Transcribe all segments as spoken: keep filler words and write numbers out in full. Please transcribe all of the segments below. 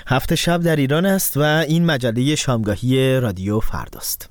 هفت شب در ایران است و این مجله شامگاهی رادیو فرداست.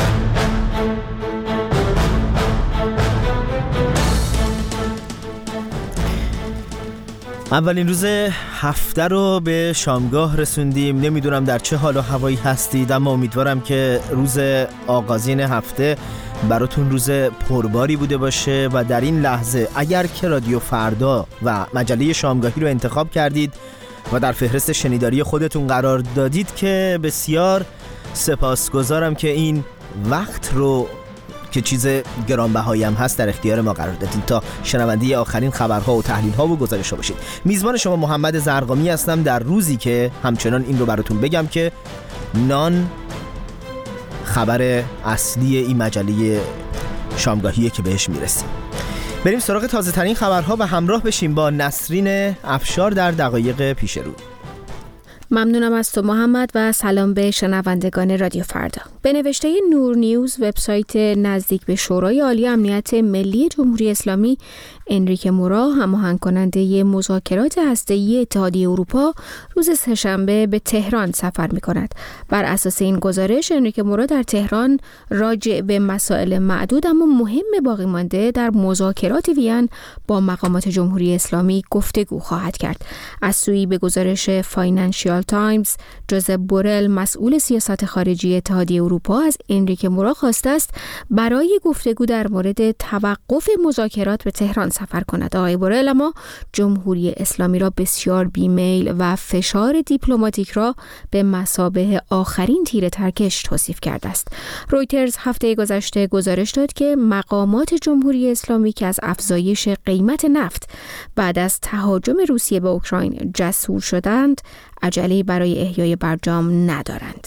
اولین روز هفته رو به شامگاه رسوندیم. نمیدونم در چه حال و هوایی هستید، اما امیدوارم که روز آغازین هفته براتون روز پرباری بوده باشه و در این لحظه اگر که رادیو فردا و مجله شامگاهی رو انتخاب کردید و در فهرست شنیداری خودتون قرار دادید که بسیار سپاسگزارم که این وقت رو که چیز گرانبهایی هم هست در اختیار ما قرار دادید تا شنونده آخرین خبرها و تحلیل‌ها و گزارش‌ها باشید. میزبان شما محمد زرقامی هستم در روزی که همچنان این رو براتون بگم که نان خبر اصلی این مجله شامگاهیه که بهش میرسیم. بریم سراغ تازه ترین خبرها و همراه بشیم با نسرین افشار در دقایق پیش رو. ممنونم از تو محمد و سلام به شنوندگان رادیو فردا. به نوشته نور نیوز، وبسایت نزدیک به شورای عالی امنیت ملی جمهوری اسلامی، انریکه مورا، هماهنگ کننده مذاکرات هسته‌ای اتحادیه اروپا، روز سه‌شنبه به تهران سفر می‌کند. بر اساس این گزارش، انریکه مورا در تهران راجع به مسائل معدود اما مهم باقی مانده در مذاکرات وین با مقامات جمهوری اسلامی گفتگو خواهد کرد. از سوی به گزارش فاینانشیال تایمز، جوزپ بورل، مسئول سیاست خارجی اتحادیه اروپا، از انریکه مورا خواسته است برای گفتگو در مورد توقف مذاکرات به تهران سفر کند. آقای بورل اما جمهوری اسلامی را بسیار بیمیل و فشار دیپلماتیک را به مثابه آخرین تیر ترکش توصیف کرده است. رویترز هفته گذشته گزارش داد که مقامات جمهوری اسلامی که از افزایش قیمت نفت بعد از تهاجم روسیه به اوکراین جسور شدند، عجله برای احیای برجام ندارند.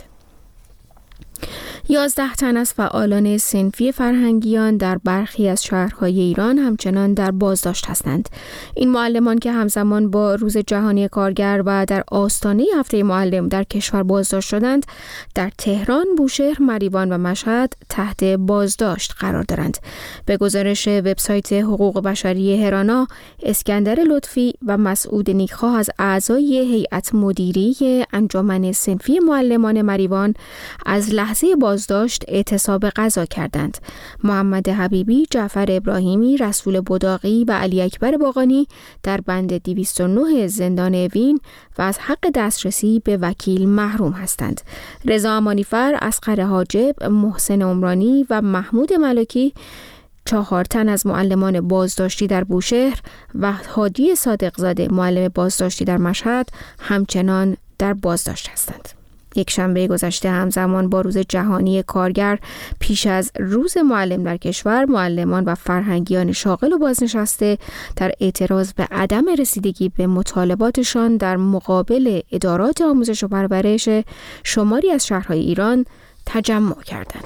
یازده تن از فعالان صنفی فرهنگیان در برخی از شهرهای ایران همچنان در بازداشت هستند. این معلمان که همزمان با روز جهانی کارگر و در آستانه هفته معلم در کشور بازداشت شدند، در تهران، بوشهر، مریوان و مشهد تحت بازداشت قرار دارند. به گزارش وبسایت حقوق بشری هرانا، اسکندر لطفی و مسعود نیکخواه از اعضای هیئت مدیره انجمن صنفی معلمان مریوان از لحظه بازداشت اعتصاب غذا کردند. محمد حبیبی، جعفر ابراهیمی، رسول بداقی و علی اکبر باقانی در بند دویست و نه زندان اوین و از حق دسترسی به وکیل محروم هستند. رضا امانیفر، اصغر حاجب، محسن عمرانی و محمود ملکی، چهار تن از معلمان بازداشتی در بوشهر و هادی صادقزاده، معلم بازداشتی در مشهد، همچنان در بازداشت هستند. یک شنبه گذشته همزمان با روز جهانی کارگر، پیش از روز معلم در کشور، معلمان و فرهنگیان شاغل و بازنشسته در اعتراض به عدم رسیدگی به مطالباتشان در مقابل ادارات آموزش و پرورش شماری از شهرهای ایران تجمع کردند.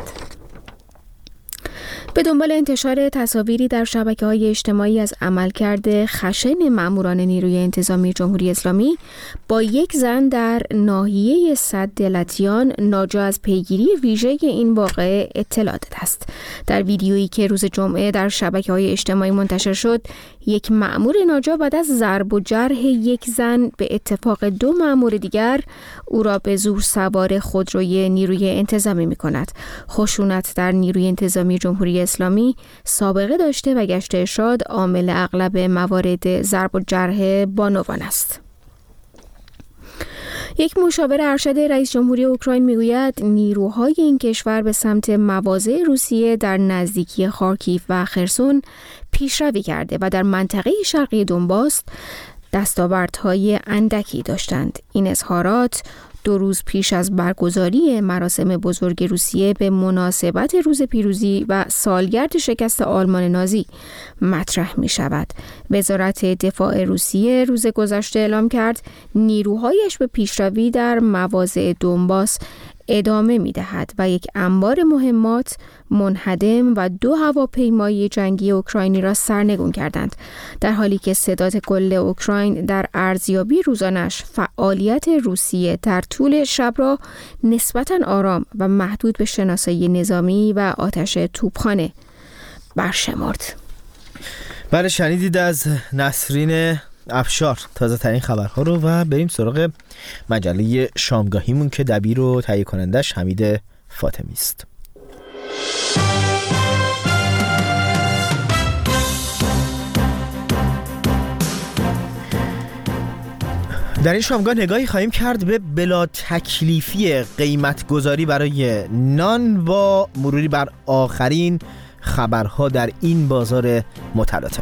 به دنبال انتشار تصاویری در شبکه‌های اجتماعی از عملکرد خشن ماموران نیروی انتظامی جمهوری اسلامی با یک زن در ناحیه سد لطیان، ناجا از پیگیری ویژه این واقعه اطلاع داده است. در ویدیویی که روز جمعه در شبکه‌های اجتماعی منتشر شد، یک مأمور ناجا بعد از ضرب و جرح یک زن به اتفاق دو مأمور دیگر، او را به زور سوار خودروی نیروی انتظامی می‌کند. خشونت در نیروی انتظامی جمهوری اسلامی سابقه داشته و گشت ارشاد عامل اغلب موارد ضرب و جرح بانوان است. یک مشاور ارشد رئیس جمهوری اوکراین میگوید نیروهای این کشور به سمت مواضع روسیه در نزدیکی خارکیف و خرسون پیشروی کرده و در منطقه شرقی دونباس دستاوردهای اندکی داشتند. این اظهارات دو روز پیش از برگزاری مراسم بزرگ روسیه به مناسبت روز پیروزی و سالگرد شکست آلمان نازی مطرح می شود. وزارت دفاع روسیه روز گذشته اعلام کرد نیروهایش به پیشروی در مواضع دونباس ادامه می دهد و یک انبار مهمات منهدم و دو هواپیمای جنگی اوکراینی را سرنگون کردند، در حالی که ستاد کل اوکراین در ارزیابی روزانش فعالیت روسیه در طول شب را نسبتاً آرام و محدود به شناسایی نظامی و آتش توپخانه برشمرد. بله، شنیدید از نسرین افشار تازه ترین خبرها رو و بریم سراغ مجله شامگاهیمون که دبیر و تهیه کنندش حمید فاطمی است. در این شامگاه نگاهی خواهیم کرد به بلا تکلیفی قیمت گذاری برای نان با مروری بر آخرین خبرها در این بازار متلاطم.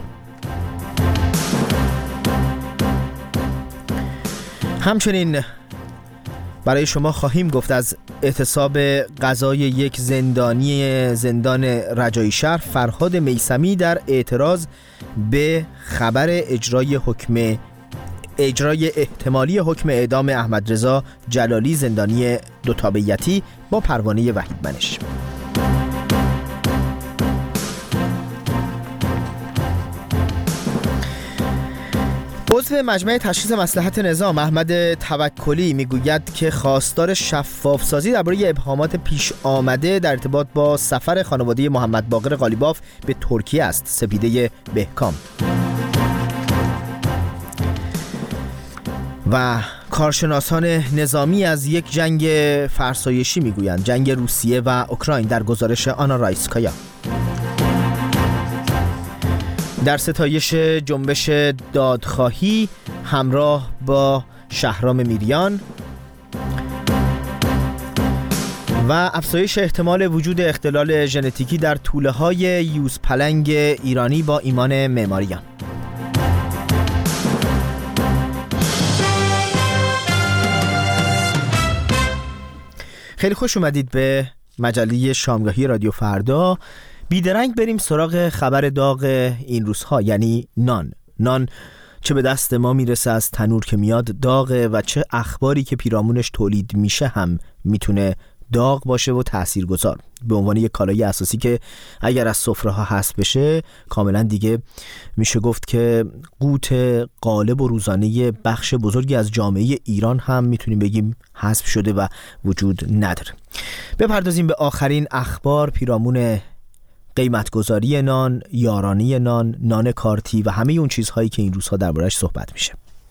همچنین برای شما خواهیم گفت از اعتصاب قضای یک زندانی زندان رجایی شهر فرهاد میثمی در اعتراض به خبر اجرای حکم اجرای احتمالی حکم اعدام احمد رضا جلالی زندانی دو تابعیتی با پروانه وحید منش. عضو مجمع تشخیص مصلحت نظام احمد توکلی میگوید که خواستار شفافسازی درباره ابهامات پیش آمده در ارتباط با سفر خانواده محمد باقر قالیباف به ترکیه است. سپیده بهکام و کارشناسان نظامی از یک جنگ فرسایشی میگویند، جنگ روسیه و اوکراین، در گزارش آنا رایسکایا. در ستایش جنبش دادخواهی همراه با شهرام میریان و افزایش احتمال وجود اختلال ژنتیکی در توله‌های یوزپلنگ ایرانی با ایمان معماریان. خیلی خوش اومدید به مجله شامگاهی رادیو فردا. بیدرنگ بریم سراغ خبر داغ این روزها، یعنی نان. نان چه به دست ما میرسه از تنور که میاد داغه و چه اخباری که پیرامونش تولید میشه هم میتونه داغ باشه و تاثیرگذار، به عنوان یک کالای اساسی که اگر از سفره ها حذف بشه کاملا دیگه میشه گفت که قوت غالب و روزانه بخش بزرگی از جامعه ایران هم میتونیم بگیم حذف شده و وجود نداره. بپردازیم به آخرین اخبار پیرامون قیمتگذاری نان، یارانه نان، نان کارتی و همه اون چیزهایی که این روزها درباره‌اش صحبت میشه.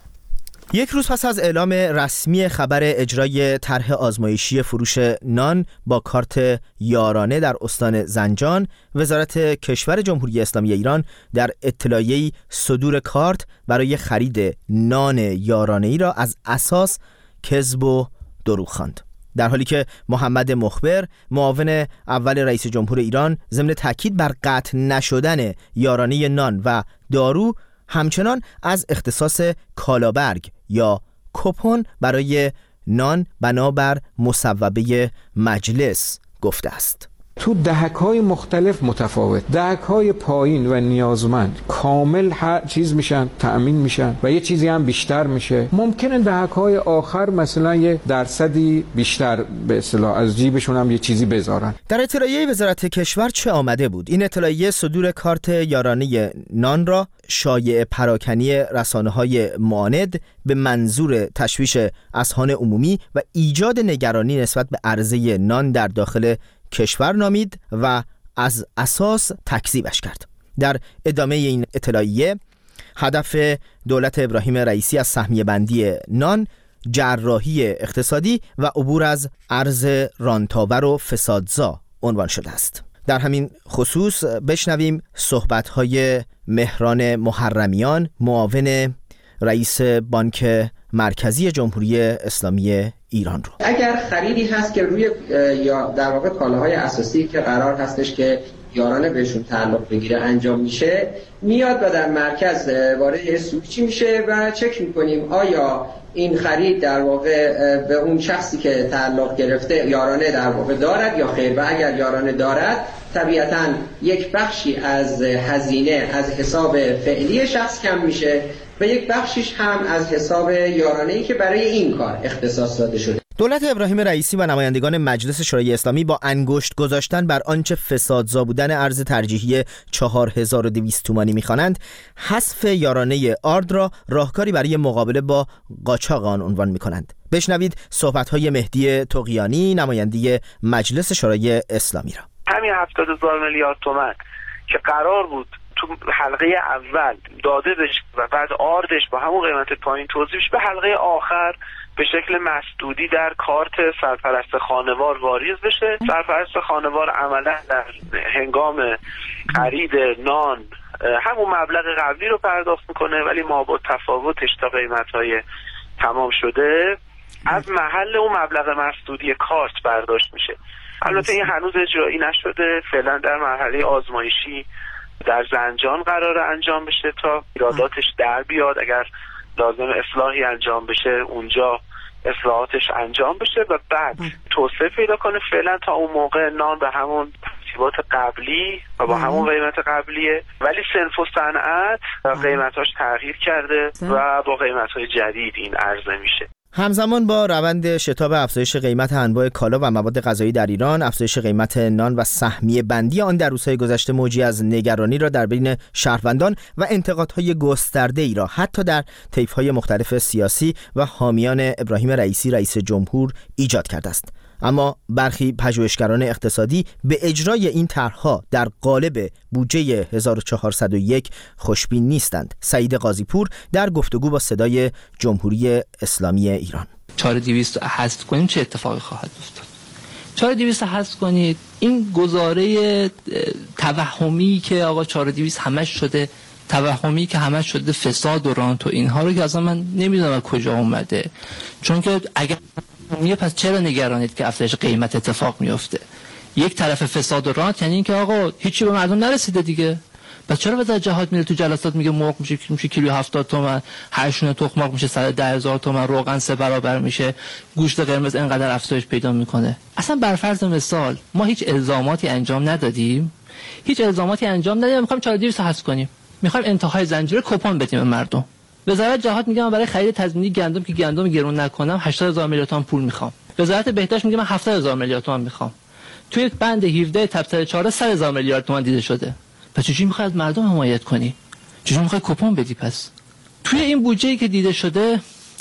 یک روز پس از اعلام رسمی خبر اجرای طرح آزمایشی فروش نان با کارت یارانه در استان زنجان، وزارت کشور جمهوری اسلامی ایران در اطلاعیه‌ای صدور کارت برای خرید نان یارانه‌ای را از اساس کذب و دروغ خواند. در حالی که محمد مخبر، معاون اول رئیس جمهور ایران، ضمن تاکید بر قطع نشدن یارانه نان و دارو، همچنان از اختصاص کالابرگ یا کوپن برای نان بنابر مصوبه مجلس گفته است. تو دهک‌های مختلف متفاوت، دهک‌های پایین و نیازمند کامل هر چیز میشن، تأمین میشن و یه چیزی هم بیشتر میشه. ممکنه دهک‌های آخر مثلا یه درصدی بیشتر به اصطلاح از جیبشون هم یه چیزی بذارن. در اطلاعیه وزارت کشور چه آمده بود؟ این اطلاعیه صدور کارت یارانه نان را شایعه پراکنی رسانه‌های معاند به منظور تشویش اذهان عمومی و ایجاد نگرانی نسبت به عرضه نان در داخل کشور نامید و از اساس تکذیبش کرد. در ادامه این اطلاعیه هدف دولت ابراهیم رئیسی از سهمیه بندی نان جراحی اقتصادی و عبور از ارز رانتاور و فسادزا عنوان شده است. در همین خصوص بشنویم صحبت‌های مهران محرمیان، معاون رئیس بانک مرکزی جمهوری اسلامی ایران رو. اگر خریدی هست که روی یا در واقع کالاهای اساسی که قرار هستش که یارانه بهشون تعلق بگیره انجام میشه، میاد و در مرکز وارد سویچی میشه و چک میکنیم آیا این خرید در واقع به اون شخصی که تعلق گرفته یارانه در واقع دارد یا خیر، و اگر یارانه دارد طبیعتاً یک بخشی از هزینه از حساب فعلی شخص کم میشه و یک بخشیش هم از حساب یارانه‌ای که برای این کار اختصاص داده شده. دولت ابراهیم رئیسی و نمایندگان مجلس شورای اسلامی با انگشت گذاشتن بر آنچه فسادزا بودن ارز ترجیحی چهار هزار و دویست تومانی می‌خوانند، حذف یارانه آرد را راهکاری برای مقابله با قاچاق آن عنوان می‌کنند. بشنوید صحبت‌های مهدی طغیانی، نماینده مجلس شورای اسلامی را. همین هفتاد هزار میلیارد تومان که قرار بود تو حلقه اول داده بشه و بعد آردش با همون قیمت پایین توزیع بشه، به حلقه آخر به شکل مسدودی در کارت سرپرست خانوار واریز بشه. سرپرست خانوار عملا در هنگام خرید نان همون مبلغ قبلی رو پرداخت میکنه، ولی ما با تفاوتش تا قیمت‌های تمام شده از محل اون مبلغ مسدودی کارت برداشت میشه. البته این هنوز اجرایی نشده، فعلا در مرحله آزمایشی در زنجان قرار انجام بشه تا ایراداتش در بیاد. اگر لازم اصلاحی انجام بشه اونجا اصلاحاتش انجام بشه و بعد توسعه پیدا کنه. فعلا تا اون موقع نان به همون ترتیبات قبلی و با همون قیمت قبلیه، ولی صنف و صنعت قیمتاش تغییر کرده و با قیمت‌های جدید این عرضه میشه. همزمان با روند شتاب افزایش قیمت انواع کالا و مواد غذایی در ایران، افزایش قیمت نان و سهمیه بندی آن در روزهای گذشته موجی از نگرانی را در بین شهروندان و انتقادهای گسترده‌ای را حتی در طیف‌های مختلف سیاسی و حامیان ابراهیم رئیسی رئیس جمهور ایجاد کرده است. اما برخی پژوهشگران اقتصادی به اجرای این طرح‌ها در قالب بودجه هزار و چهارصد و یک خوشبین نیستند. سعید قاضی‌پور در گفتگو با صدای جمهوری اسلامی ایران: چهار دویست حذف کنیم چه اتفاقی خواهد افتاد؟ چهار دویست حذف کنید، این گزاره توهمی که آقا چهار دویست همش شده، توهمی که همش شده فساد و رانت و اینها رو که اصلا من نمیدونم کجا اومده. چون که اگر میگه پس چرا نگرانید که افزایش قیمت اتفاق میفته؟ یک طرف فساد و رانت یعنی اینکه آقا هیچی به مردم نرسیده دیگه. پس چرا وزارت جهاد میره تو جلسات میگه مرغ میشه میشه کیلو هفتاد تومن، هر شونه تخم مرغ میشه صد و ده هزار تومن، روغن سه برابر میشه، گوشت قرمز اینقدر افزایش پیدا میکنه؟ اصلا بر فرض مثال ما هیچ الزاماتی انجام ندادیم، هیچ الزاماتی انجام ندادیم، میخوایم چهار دویست حذف کنیم، میخوایم انتهای زنجیره کپون بدیم به مردم. وزارت جهاد میگه من برای خرید تضمینی گندم که گندم گرون نکنم هشتاد هزار میلیارد تومان پول میخوام. وزارت بهداشت میگه من هفتاد هزار میلیارد تومان میخوام. توی بند هفده تبصره چهار صد هزار میلیارد تومان دیده شده. پس چجوری میخوای از مردم حمایت کنی؟ چجوری میخوای کپون بدی؟ پس توی این بودجه‌ای که دیده شده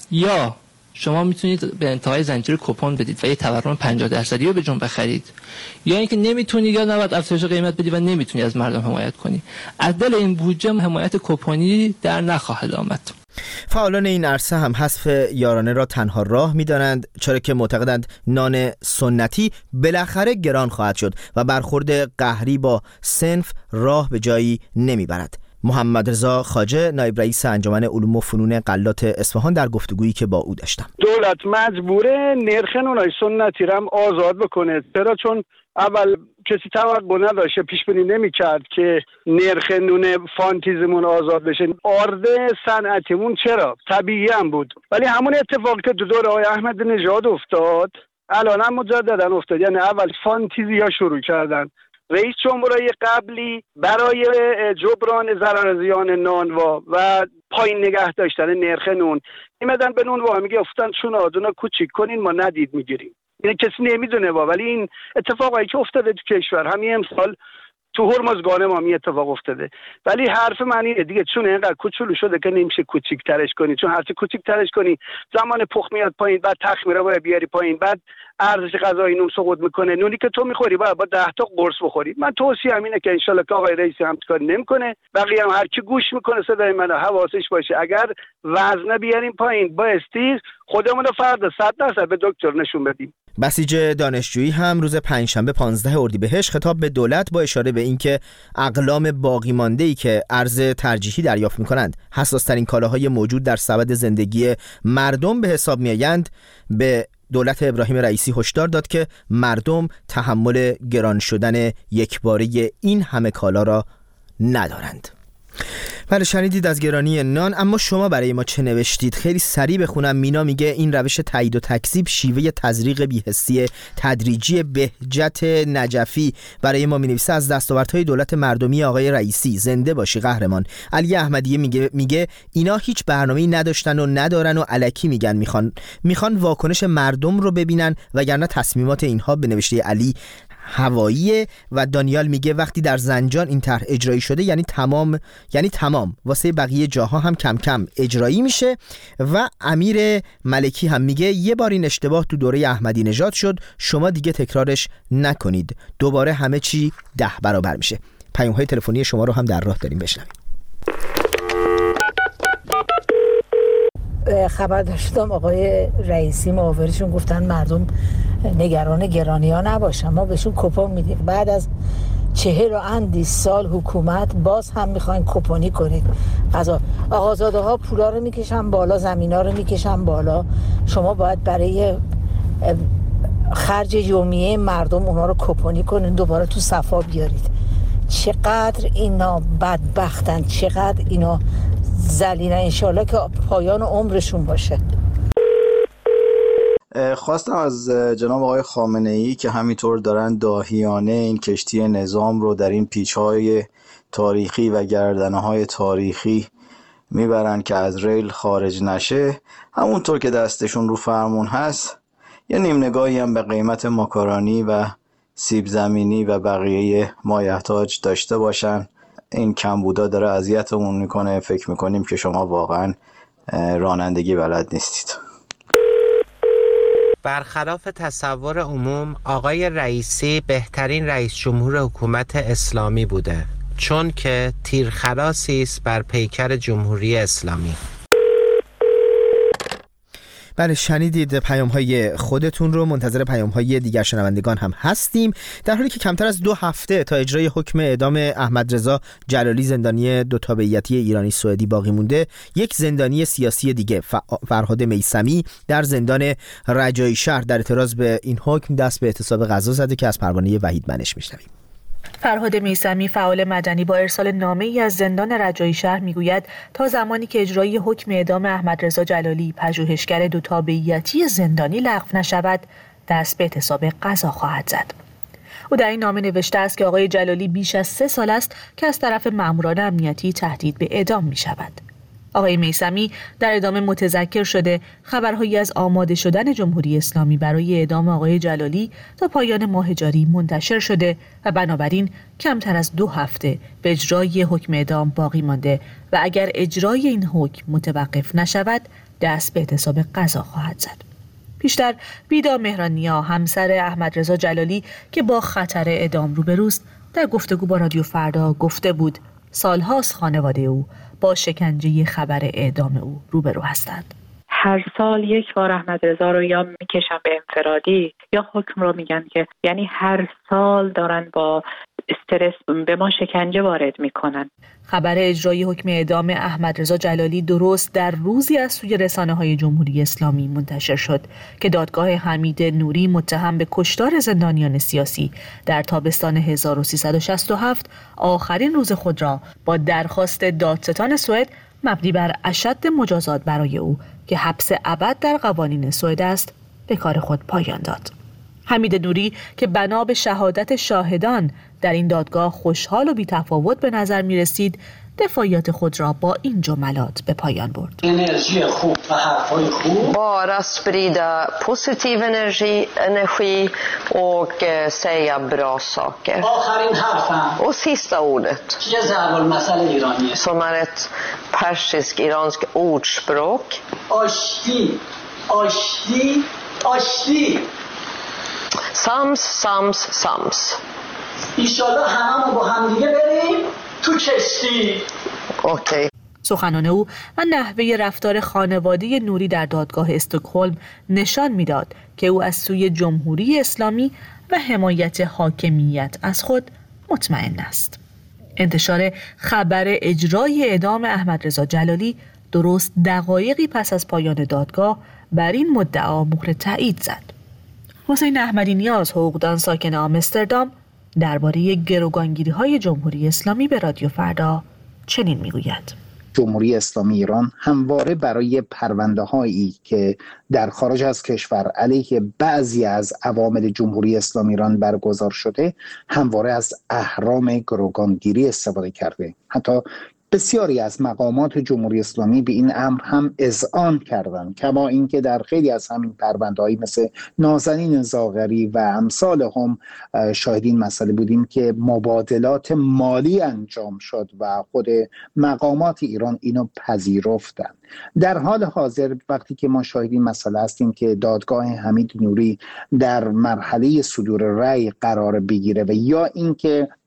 یا شما میتونید به انتهای زنجیره کپون بدید و یه تورم پنجاه درصدی رو به جون بخرید، یا اینکه نمیتونی یا نباید افزایش قیمت بدی و نمیتونی از مردم حمایت کنی. از دل این بودجه حمایت کپونی در نخواهد آمد. فعالان این عرصه هم حذف یارانه را تنها راه می‌دانند، چرا که معتقدند نان سنتی بالاخره گران خواهد شد و برخورد قهری با صنف راه به جایی نمیبرد. محمد رضا خواجه نایب رئیس انجمن علوم و فنون غلات اصفهان در گفتگویی که با او داشتم: دولت مجبوره نرخ نانای سنتی را هم آزاد بکنه، چرا چون اول کسی توقع نداشته، پیش بینی نمی‌کرد که نرخ نون فانتیزمون آزاد بشه. آرد صنعتیمون چرا طبیعی هم بود، ولی همون اتفاقی که دو دوره آقای احمدی نژاد افتاد الان هم مجددا افتاد. یعنی اول فانتزی ها شروع کردن. رئیس جمهورای قبلی برای جبران ضرر زیان نانوا و پایین نگه داشتن نرخ نون ایمدن به نونوا میگه افتن چون آدونا کوچیک کنین ما ندید میگیریم. این کسی نمیدونه با، ولی این اتفاقایی که افتاده تو کشور همین امسال تو هرمزگان ما می اتفاق افتاده. ولی حرف من اینه دیگه، چون اینقدر کوچولو شده که نمیشه کوچیک‌ترش کنی، چون هرچی کوچیک‌ترش کنی زمان پخت میاد پایین، بعد تخمیره باید بیاری پایین، بعد ارزش غذایی نون سقوط میکنه. نونی که تو میخوری باید با ده تا قرص بخوری. من توصیه ام اینه که انشالله که آقای رئیسی هم کاری نمیکنه، بقیه هم هر کی گوش میکنه صدای منو حواسش باشه. اگر وزن بیاریم پایین بایستی خودمون رو فردا صد درصد به دکتر نشون بدیم. بسیج دانشجویی هم روز پنجشنبه پانزده اردیبهشت خطاب به دولت با اشاره به اینکه اقلام باقی مانده‌ای که ارز ترجیحی دریافت می‌کنند حساس‌ترین کالاهای موجود در سبد زندگی مردم به حساب می‌آیند، به دولت ابراهیم رئیسی هشدار داد که مردم تحمل گران شدن یکباره این همه کالا را ندارند. بله، شنیدید از گرانی نان. اما شما برای ما چه نوشتید؟ خیلی سریع بخونم. مینا میگه این روش تایید و تکذیب شیوه تزریق بی‌حسی تدریجی. بهجت نجفی برای ما مینویسه از دستاوردهای دولت مردمی آقای رئیسی زنده باشی قهرمان. علی احمدی میگه میگه اینا هیچ برنامه‌ای نداشتن و ندارن و الکی میگن میخوان میخوان واکنش مردم رو ببینن، وگرنه تصمیمات اینها به نوشته علی هوایی. و دانیال میگه وقتی در زنجان این طرح اجرایی شده یعنی تمام یعنی تمام واسه بقیه جاها هم کم کم اجرایی میشه. و امیر ملکی هم میگه یه بار این اشتباه تو دوره احمدی نژاد شد، شما دیگه تکرارش نکنید، دوباره همه چی ده برابر میشه. پیام‌های تلفنی شما رو هم در راه داریم، بشنویم. خبر داشتم آقای رئیسی معاورشون گفتن مردم نگران گرانی ها نباشن، ما بهشون کوپن میدیم. بعد از چهل و اندی سال حکومت باز هم میخواین کوپنی کنید. قضا آقازاده ها پولا رو میکشن بالا، زمینا رو میکشن بالا، شما باید برای خرج یومیه مردم اونا رو کوپنی کنین دوباره تو صفا بیارید. چقدر اینا بدبختن، چقدر اینا ذلیلن. انشالله که پایان عمرشون باشه. خواستم از جناب آقای خامنه‌ای که همینطور دارن داهیانه این کشتی نظام رو در این پیچ‌های تاریخی و گردنه‌های تاریخی میبرن که از ریل خارج نشه، همونطور که دستشون رو فرمون هست یه نیم نگاهی هم به قیمت ماکارونی و سیب زمینی و بقیه مایحتاج داشته باشن. این کمبودا داره اذیتمون میکنه، فکر میکنیم که شما واقعا رانندگی بلد نیستید. برخلاف تصور عموم، آقای رئیسی بهترین رئیس جمهور حکومت اسلامی بوده، چون که تیرخلاصی است بر پیکر جمهوری اسلامی. بله، شنیدید پیام های خودتون رو. منتظر پیام های دیگر شنوندگان هم هستیم. در حالی که کمتر از دو هفته تا اجرای حکم اعدام احمد رضا جلالی زندانی دو تابعیتی ایرانی سوئدی باقی مونده، یک زندانی سیاسی دیگه فرهاد میثمی در زندان رجایی شهر در اعتراض به این حکم دست به اعتصاب غذا زده که از پروانه وحید منش میشنویم. فرهاد میثمی فعال مدنی با ارسال نامه‌ای از زندان رجایی شهر میگوید تا زمانی که اجرای حکم اعدام احمد رضا جلالی پژوهشگر دو تابعیتی زندانی لغو نشود دست به اعتصاب غذا خواهد زد. او در این نامه نوشته است که آقای جلالی بیش از سه سال است که از طرف ماموران امنیتی تهدید به اعدام می شود. آقای میثمی در ادامه متذکر شده خبرهایی از آماده شدن جمهوری اسلامی برای اعدام آقای جلالی تا پایان ماه جاری منتشر شده و بنابراین کمتر از دو هفته به اجرای حکم اعدام باقی مانده و اگر اجرای این حکم متوقف نشود دست به اعتصاب غذا خواهد زد. پیشتر بیدا مهرانیا همسر احمد رضا جلالی که با خطر اعدام روبروست در گفتگو با رادیو فردا گفته بود سالهاست خانواده او با شکنجه خبر اعدام او روبرو هستند. هر سال یک بار احمد رضا رو یا میکشن به انفرادی یا حکم رو میگن که یعنی هر سال دارن با استرس به ما شکنجه وارد میکنن. خبر اجرای حکم اعدام احمد رضا جلالی درست در روزی از سوی رسانه‌های جمهوری اسلامی منتشر شد که دادگاه حمید نوری متهم به کشتار زندانیان سیاسی در تابستان هزار و سیصد و شصت و هفت آخرین روز خود را با درخواست دادستان سوئد مبنی بر اشد مجازات برای او که حبس ابد در قوانین سوئد است به کار خود پایان داد. حمید نوری که بنا به شهادت شاهدان در این دادگاه خوشحال و بی‌تفاوت به نظر می رسید دفاعیات خود را با این جملات به پایان برد. انرژی خوب و حرفای خوب bara sprida positiv energi energi och säga bra saker. آخرین حرفم och sista ordet که ضرب المثل ایرانیه som är ett persiskt iranskt ordspråk. آشتی آشتی آشتی sams sams sams. ایشالا همه با هم دیگه بریم تو کشتی. اوکی. سخنان او و نحوه رفتار خانواده نوری در دادگاه استکهلم نشان میداد که او از سوی جمهوری اسلامی و حمایت حاکمیت از خود مطمئن است. انتشار خبر اجرای اعدام احمد رضا جلالی درست دقایقی پس از پایان دادگاه بر این مدعا مهر تایید زد. حسین احمدی نیاز، حقوقدان ساکن آمستردام، درباره گروگانگیری‌های جمهوری اسلامی به رادیو فردا چنین میگوید: جمهوری اسلامی ایران همواره برای پرونده‌هایی که در خارج از کشور علیه بعضی از عوامل جمهوری اسلامی ایران برگزار شده همواره از اهرام گروگانگیری استفاده کرده. حتی بسیاری از مقامات جمهوری اسلامی به این امر هم اذعان کردند، کما اینکه در خیلی از همین پرونده‌هایی مثل نازنین زاغری و امثال هم شاهد این مسئله بودیم که مبادلات مالی انجام شد و خود مقامات ایران اینو پذیرفتند. در حال حاضر وقتی که ما شاهد این مسئله هستیم که دادگاه حمید نوری در مرحله صدور رأی قرار بگیره و یا اینکه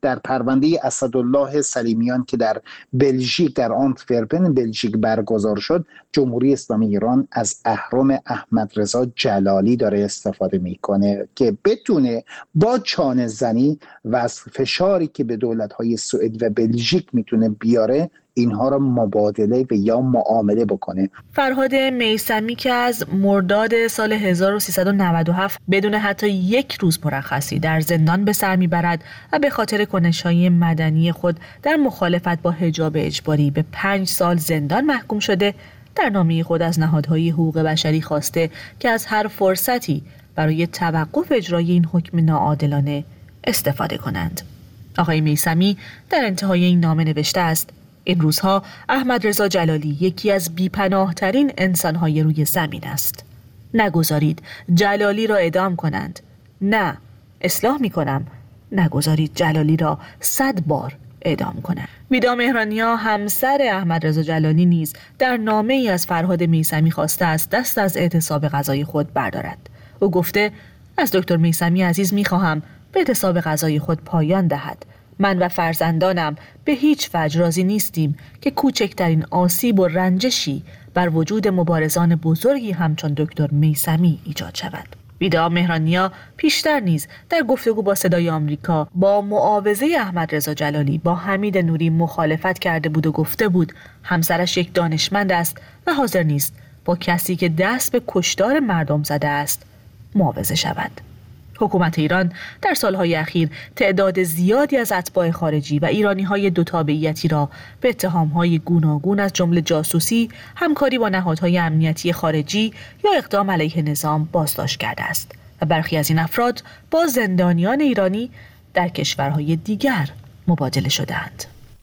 در پرونده اسدالله سلیمیان که در بلژیک در آنتورپن بلژیک برگزار شد، جمهوری اسلامی ایران از اهرم احمد رضا جلالی داره استفاده میکنه که بتونه با چانه زنی و از فشاری که به دولت‌های سوئد و بلژیک میتونه بیاره اینها را مبادله و یا معامله بکنه. فرهاد میثمی که از مرداد سال هزار و سیصد و نود و هفت بدون حتی یک روز مرخصی در زندان به سر میبرد و به خاطر کنش‌های مدنی خود در مخالفت با حجاب اجباری به پنج سال زندان محکوم شده، در نامه خود از نهادهای حقوق بشری خواسته که از هر فرصتی برای توقف اجرای این حکم ناعادلانه استفاده کنند. آقای میثمی در انتهای این نامه نوشته است: این روزها احمد رضا جلالی یکی از بی‌پناه‌ترین انسان‌های روی زمین است. نگذارید جلالی را اعدام کنند. نه، اصلاح می‌کنم. نگذارید جلالی را صد بار اعدام کنند. ویدا مهرانیا همسر احمد رضا جلالی نیز در نامه‌ای از فرهاد میثمی خواسته است دست از اعتصاب غذای خود بردارد. او گفته: از دکتر میثمی عزیز می‌خواهم به اعتصاب غذای خود پایان دهد. من و فرزندانم به هیچ وجه راضی نیستیم که کوچکترین آسیب و رنجشی بر وجود مبارزان بزرگی همچون دکتر میثمی ایجاد شود. ویدا مهرانیا پیشتر نیز در گفتگو با صدای آمریکا با معاوضه احمد رضا جلالی با حمید نوری مخالفت کرده بود و گفته بود همسرش یک دانشمند است و حاضر نیست با کسی که دست به کشتار مردم زده است معاوضه شود. حکومت ایران در سالهای اخیر تعداد زیادی از اتباع خارجی و ایرانی‌های دو تابعیتی را به اتهام‌های گوناگون از جمله جاسوسی، همکاری با نهادهای امنیتی خارجی یا اقدام علیه نظام بازداشت کرده است و برخی از این افراد با زندانیان ایرانی در کشورهای دیگر مبادله شدند.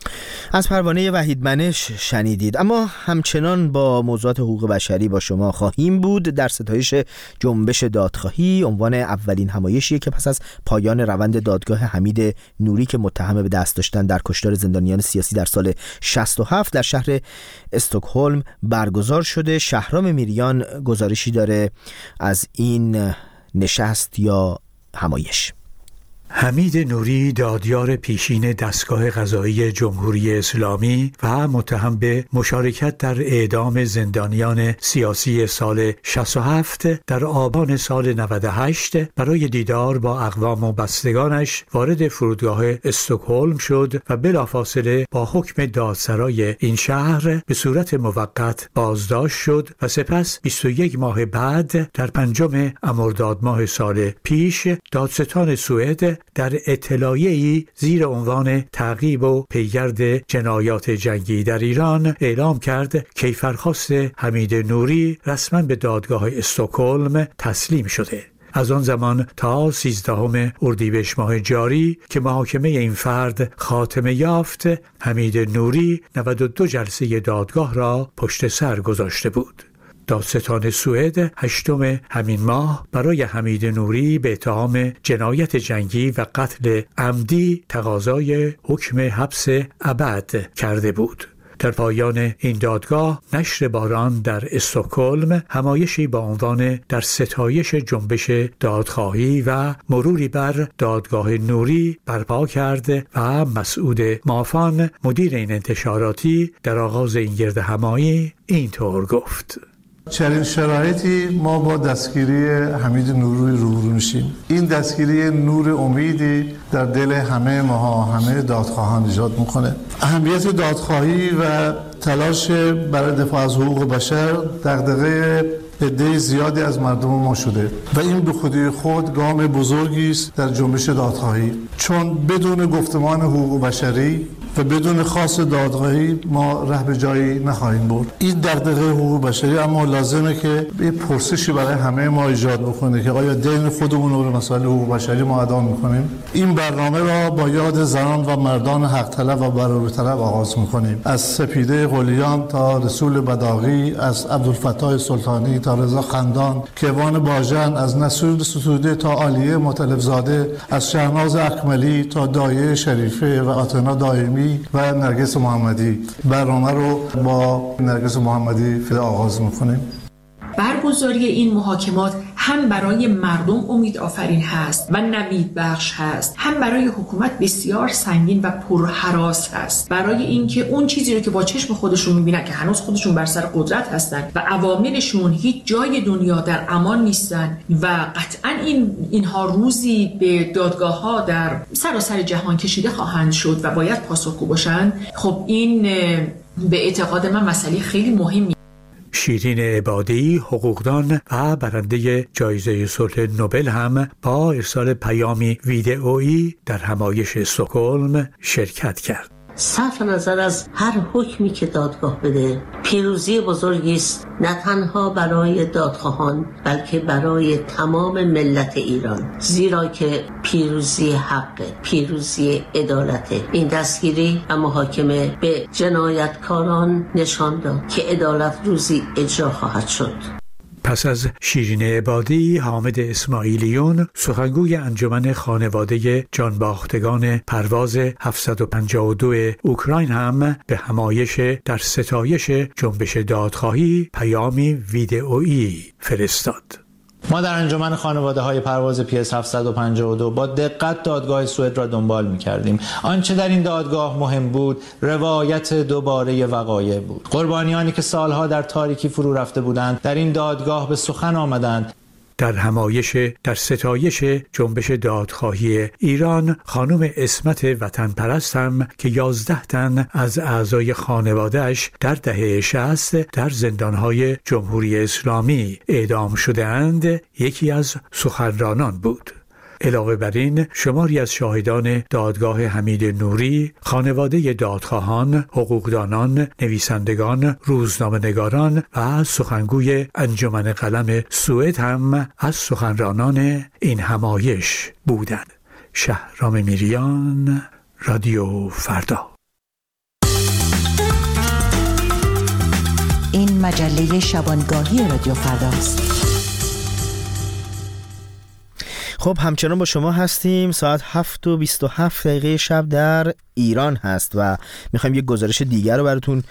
از پروانه وحید منش شنیدید. اما همچنان با موضوعات حقوق بشری با شما خواهیم بود. در ستایش جنبش دادخواهی عنوان اولین همایشی که پس از پایان روند دادگاه حمید نوری که متهم به دست داشتن در کشتار زندانیان سیاسی در سال شصت و هفت در شهر استکهلم برگزار شده. شهرام میریان گزارشی داره از این نشست یا همایش. حمید نوری دادیار پیشین دستگاه قضایی جمهوری اسلامی و متهم به مشارکت در اعدام زندانیان سیاسی سال شصت و هفت در آبان سال نود و هشت برای دیدار با اقوام و بستگانش وارد فرودگاه استکهلم شد و بلافاصله با حکم دادسرای این شهر به صورت موقت بازداشت شد و سپس بیست و یک ماه بعد در پنجم مرداد ماه سال پیش دادستان سوئد در اطلاعیه‌ای زیر عنوان تعقیب و پیگرد جنایات جنگی در ایران اعلام کرد کیفرخواست حمید نوری رسما به دادگاه استکهلم تسلیم شده. از آن زمان تا سیزدهم اردیبهشت ماه جاری که محاکمه این فرد خاتمه یافت، حمید نوری نود و دو جلسه دادگاه را پشت سر گذاشته بود. دادستان سوئد هشتم همین ماه برای حمید نوری به اتهام جنایت جنگی و قتل عمدی تقاضای حکم حبس ابد کرده بود. در پایان این دادگاه نشر باران در استکهلم همایشی با عنوان در ستایش جنبش دادخواهی و مروری بر دادگاه نوری برپا کرد و مسعود مافان مدیر این انتشاراتی در آغاز این گرد همایی اینطور گفت: چنین شرایطی ما با دستگیری حمید نوری روبرو میشیم. این دستگیری نور امیدی در دل همه ما همه دادخواهان ایجاد میکنه. اهمیت دادخواهی و تلاش برای دفاع از حقوق بشر دغدغه عده زیادی از مردم ما شده و این به خودی خود گام بزرگی است در جنبش دادخواهی، چون بدون گفتمان حقوق بشری و بدون خاص دادخواهی ما ره به جایی نخواهیم برد. این دغدغه حقوق بشری اما لازمه که یه پرسشی برای همه ما ایجاد بکنه که آیا دین خودمون رو به مسائل حقوق بشری ما ادا میکنیم؟ این برنامه را با یاد زنان و مردان حق طلب و برابری طلب آغاز میکنیم، از سپیده قلیان تا رسول بداغی، از عبدالفتاح سلطانی تا رضا خندان، کیوان باژن، از نصیر ستوده تا عالیه مطلب زاده، از شهناز اکملی تا دایه شریفه و آتنا دائمی و نرگس محمدی. برنامه رو با نرگس محمدی فعلا آغاز میکنیم. برگزاری این محاکمات هم برای مردم امید آفرین هست و نوید بخش هست، هم برای حکومت بسیار سنگین و پرهراس هست، برای اینکه اون چیزی رو که با چشم خودشون میبینن که هنوز خودشون بر سر قدرت هستن و عواملشون هیچ جای دنیا در امان نیستن و قطعا این اینها روزی به دادگاه‌ها در سراسر جهان کشیده خواهند شد و باید پاسخگو باشند. خب این به اعتقاد من مسئله خیلی مهمی. شیرین عبادی، حقوقدان و برنده جایزه صلح نوبل هم با ارسال پیامی ویدئویی در همایش استکهلم شرکت کرد. صرف نظر از هر حکمی که دادگاه بده، پیروزی بزرگی است، نه تنها برای دادخواهان بلکه برای تمام ملت ایران، زیرا که پیروزی حق، پیروزی عدالت. این دستگیری و محاکمه به جنایتکاران نشان داد که عدالت روزی اجرا خواهد شد. پس از شیرین عبادی، حامد اسماعیلیون، سخنگوی انجمن خانواده جانباختگان پرواز هفتصد و پنجاه و دو اوکراین هم به همایش در ستایش جنبش دادخواهی پیامی ویدئویی فرستاد. ما در انجمن خانواده های پرواز پی اس هفتصد و پنجاه و دو با دقت دادگاه سوئد را دنبال می کردیم. آنچه در این دادگاه مهم بود روایت دوباره وقایع بود. قربانیانی که سالها در تاریکی فرو رفته بودند در این دادگاه به سخن آمدند. در همایش در ستایش جنبش دادخواهی ایران، خانم اسمت وطن پرست هم که یازده تن از اعضای خانواده‌اش در دهه شصت در زندانهای جمهوری اسلامی اعدام شده‌اند، یکی از سخنرانان بود. علاوه بر این، شماری از شاهدان دادگاه حمید نوری، خانواده دادخواهان، حقوقدانان، نویسندگان، روزنامه‌نگاران و سخنگوی انجمن قلم سوئد هم از سخنرانان این همایش بودند. شهرام میریان، رادیو فردا. این مجله شبانگاهی رادیو فرداست. خب همچنان با شما هستیم. ساعت هفت و بیست و هفت دقیقه شب در ایران هست و میخوایم یک گزارش دیگر رو براتون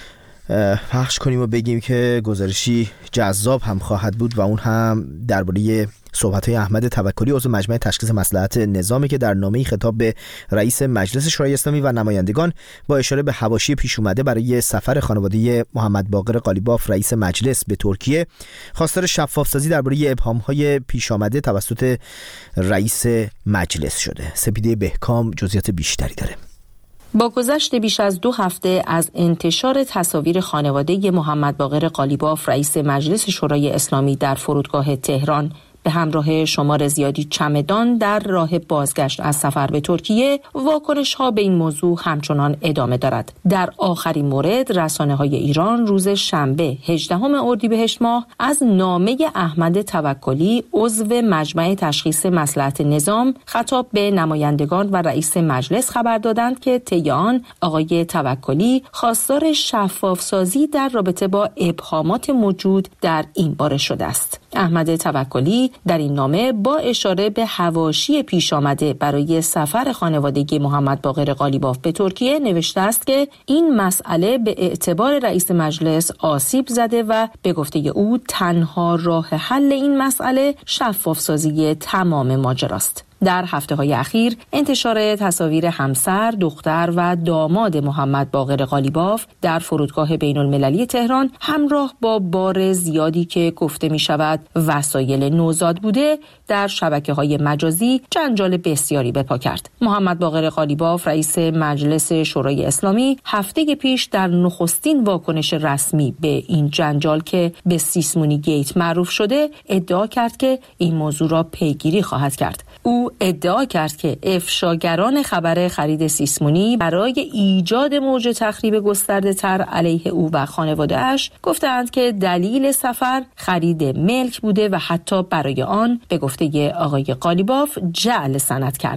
پخش کنیم و بگیم که گزارشی جذاب هم خواهد بود و اون هم درباره صحبت‌های احمد توکلی، عضو مجمع تشخیص مصلحت نظامی که در نامه‌ای خطاب به رئیس مجلس شورای اسلامی و نمایندگان با اشاره به حواشی پیش اومده برای سفر خانواده محمد باقر قالیباف رئیس مجلس به ترکیه خواستار شفاف‌سازی درباره ابهام‌های پیش آمده توسط رئیس مجلس شده. سپیده بهکام جزئیات بیشتری داره. با گذشت بیش از دو هفته از انتشار تصاویر خانواده محمد باقر قالیباف رئیس مجلس شورای اسلامی در فرودگاه تهران به همراه شمار زیادی چمدان در راه بازگشت از سفر به ترکیه، واکنش‌ها به این موضوع همچنان ادامه دارد. در آخرین مورد، رسانه‌های ایران روز شنبه هجدهم اردیبهشت ماه از نامه احمد توکلی، عضو مجمع تشخیص مصلحت نظام، خطاب به نمایندگان و رئیس مجلس خبر دادند که طی آن آقای توکلی خواستار شفاف‌سازی در رابطه با ابهامات موجود در این باره شده است. احمد توکلی در این نامه با اشاره به حواشی پیش آمده برای سفر خانواده محمد باقر قالیباف به ترکیه نوشته است که این مسئله به اعتبار رئیس مجلس آسیب زده و به گفته او تنها راه حل این مسئله شفاف‌سازی تمام ماجراست. در هفته‌های اخیر انتشار تصاویر همسر، دختر و داماد محمد باقر قالیباف در فرودگاه بین‌المللی تهران همراه با بار زیادی که گفته می‌شود وسایل نوزاد بوده در شبکه‌های مجازی جنجال بسیاری به پا کرد. محمد باقر قالیباف رئیس مجلس شورای اسلامی هفته پیش در نخستین واکنش رسمی به این جنجال که به سیسمونی گیت معروف شده ادعا کرد که این موضوع را پیگیری خواهد کرد. او ادعا کرد که افشاگران خبر خرید سیسمونی برای ایجاد موج تخریب گسترده تر علیه او و خانواده‌اش گفتند که دلیل سفر خرید ملک بوده و حتی برای آن به گفته آقای قالیباف جعل سند کردند.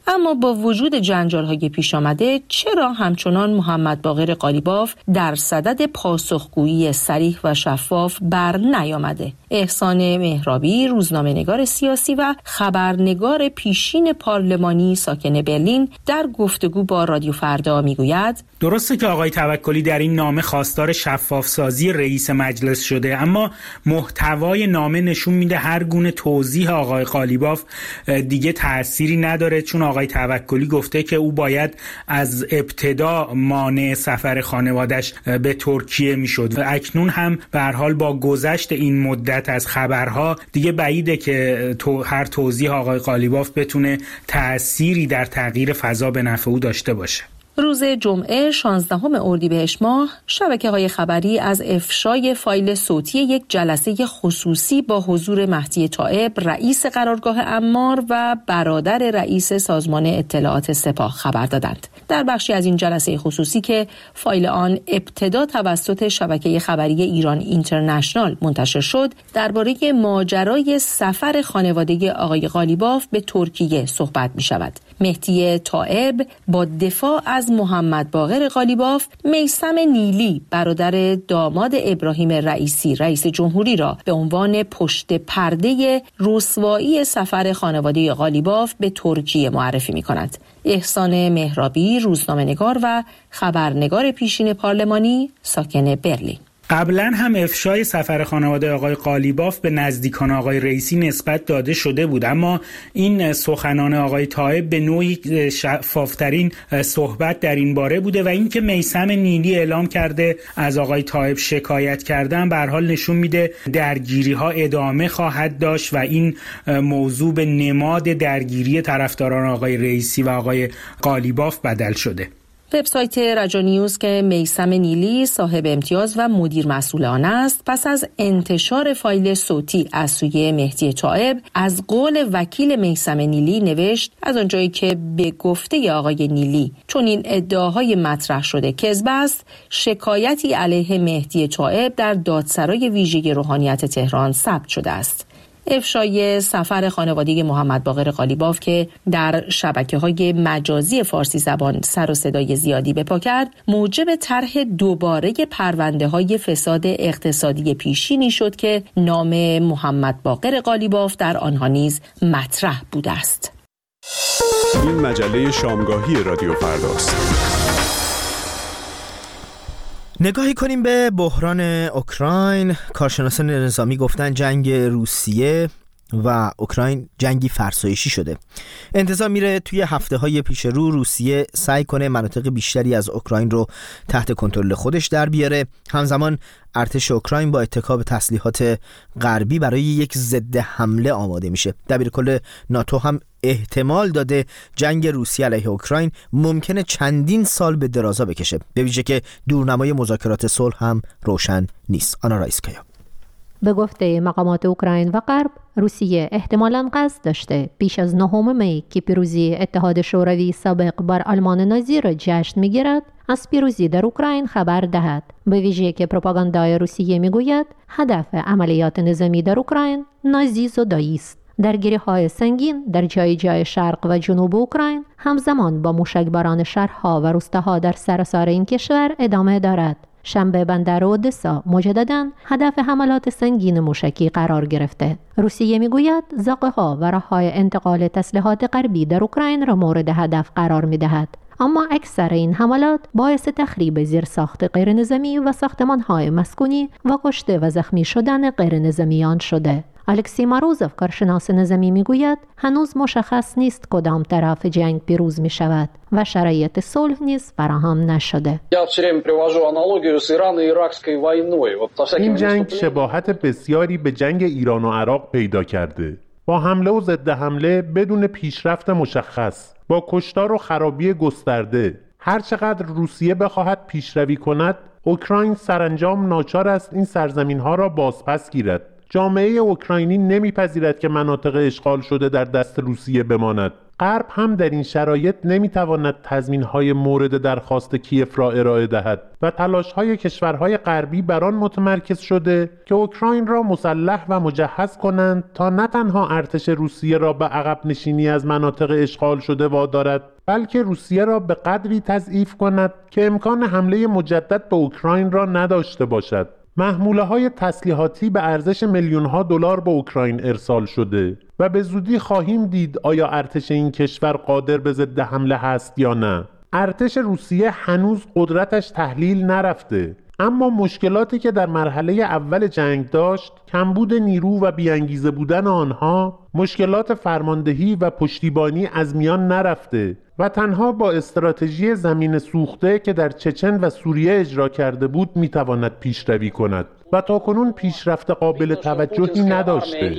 اما با وجود جنجال‌های پیش آمده چرا همچنان محمد باقر قالیباف در صدد پاسخگویی صریح و شفاف بر نیامده؟ احسان مهرابی، روزنامه‌نگار سیاسی و خبرنگار پیشین پارلمانی ساکن برلین، در گفتگو با رادیو فردا میگوید درسته که آقای توکلی در این نامه خواستار شفافسازی رئیس مجلس شده، اما محتوای نامه نشون میده هر گونه توضیح آقای قالیباف دیگه تأثیری نداره، چون آقای توکلی گفته که او باید از ابتدا مانع سفر خانوادش به ترکیه میشد و اکنون هم به هر حال با گذشت این مدت از خبرها دیگه بعیده که تو هر توضیح آقای قالیباف بتونه تأثیری در تغییر فضا به نفع او داشته باشه. روز جمعه شانزدهم اردیبهشت ماه شبکه‌های خبری از افشای فایل صوتی یک جلسه خصوصی با حضور مهدی طائب، رئیس قرارگاه عمار و برادر رئیس سازمان اطلاعات سپاه خبر دادند. در بخشی از این جلسه خصوصی که فایل آن ابتدا توسط شبکه خبری ایران اینترنشنال منتشر شد، درباره ماجرای سفر خانواده آقای قالیباف به ترکیه صحبت می شود. مهدی طائب با دفاع از محمد باقر قالیباف، میثم نیلی برادر داماد ابراهیم رئیسی رئیس جمهوری را به عنوان پشت پرده رسوایی سفر خانواده قالیباف به ترکیه معرفی می کند. احسان مهرابی، روزنامه‌نگار و خبرنگار پیشین پارلمانی ساکن برلین. قبلا هم افشای سفر خانواده آقای قالیباف به نزدیکان آقای رئیسی نسبت داده شده بود، اما این سخنان آقای طائب به نوعی شفافترین صحبت در این باره بوده و اینکه میثم نیلی اعلام کرده از آقای طائب شکایت کردن به هر حال نشون میده درگیری ها ادامه خواهد داشت و این موضوع به نماد درگیری طرفداران آقای رئیسی و آقای قالیباف بدل شده. وبسایت رجا نیوز که میثم نیلی صاحب امتیاز و مدیر مسئول آن است، پس از انتشار فایل صوتی از سوی مهدی طائب از قول وکیل میثم نیلی نوشت از آنجایی که به گفته آقای نیلی چون این ادعاهای مطرح شده کذب است، شکایتی علیه مهدی طائب در دادسرای ویژه روحانیت تهران ثبت شده است. افشای سفر خانواده محمد باقر قالیباف که در شبکه‌های مجازی فارسی زبان سر و صدای زیادی به پا کرد، موجب طرح دوباره پرونده‌های فساد اقتصادی پیشینی شد که نام محمد باقر قالیباف در آنها نیز مطرح بوده است. این مجله شامگاهی رادیو فرداست. نگاهی کنیم به بحران اوکراین. کارشناسان نظامی گفتن جنگ روسیه و اوکراین جنگی فرسایشی شده. انتظار میره توی هفته‌های پیش رو روسیه سعی کنه مناطق بیشتری از اوکراین رو تحت کنترل خودش در بیاره. همزمان ارتش اوکراین با اتکا به تسلیحات غربی برای یک ضد حمله آماده میشه. دبیرکل ناتو هم احتمال داده جنگ روسیه علیه اوکراین ممکنه چندین سال به درازا بکشه، به ویژه که دورنمای مذاکرات صلح هم روشن نیست. آنا رایسکایا. به گفته مقامات اوکراین و غرب، روسیه احتمالاً قصد داشته پیش از نهم می که پیروزی اتحاد شوروی سابق بر آلمان نازی را جشن می‌گیرد، از پیروزی در اوکراین خبر دهد. به ویژه که پروپاگاندای روسیه میگوید هدف عملیات نظامی در اوکراین نازی زدایی است. درگیری‌های سنگین در جای جای شرق و جنوب اوکراین همزمان با موشکباران شهرها و روستاها در سراسر این کشور ادامه دارد. شنبه بندر اودسا مجدداً هدف حملات سنگین موشکی قرار گرفته. روسیه میگوید زاغه‌ها و راه‌های انتقال تسلیحات غربی در اوکراین را مورد هدف قرار می‌دهد. اما اکثر این حملات باعث تخریب زیرساخت غیرنظامی و ساختمان‌های مسکونی و کشته و زخمی شدن غیرنظامیان شده. الکسی ماروزوف، کارشناس نظامی، میگوید هنوز مشخص نیست کدام طرف جنگ پیروز می شود و شرایط صلح نیز فراهم نشده. این جنگ شباهت بسیاری به جنگ ایران و عراق پیدا کرده، با حمله و ضد حمله بدون پیشرفت مشخص، با کشتار و خرابی گسترده. هر چقدر روسیه بخواهد پیشروی کند، اوکراین سرانجام ناچار است این سرزمین‌ها را بازپس گیرد، جامعه اوکراینی نمیپذیرد که مناطق اشغال شده در دست روسیه بماند. غرب هم در این شرایط نمیتواند تضمین‌های مورد درخواست کیف را ارائه دهد و تلاش‌های کشورهای غربی بر آن متمرکز شده که اوکراین را مسلح و مجهز کنند تا نه تنها ارتش روسیه را به عقب نشینی از مناطق اشغال شده وادارد، بلکه روسیه را به قدری تضعیف کند که امکان حمله مجدد به اوکراین را نداشته باشد. محموله‌های تسلیحاتی به ارزش میلیون‌ها دلار به اوکراین ارسال شده و به زودی خواهیم دید آیا ارتش این کشور قادر به ضد حمله هست یا نه. ارتش روسیه هنوز قدرتش تحلیل نرفته، اما مشکلاتی که در مرحله اول جنگ داشت، کمبود نیرو و بیانگیزه بودن آنها، مشکلات فرماندهی و پشتیبانی از میان نرفته و تنها با استراتژی زمین سوخته که در چچن و سوریه اجرا کرده بود میتواند پیشروی کند و تاکنون پیشرفت قابل توجهی نداشته.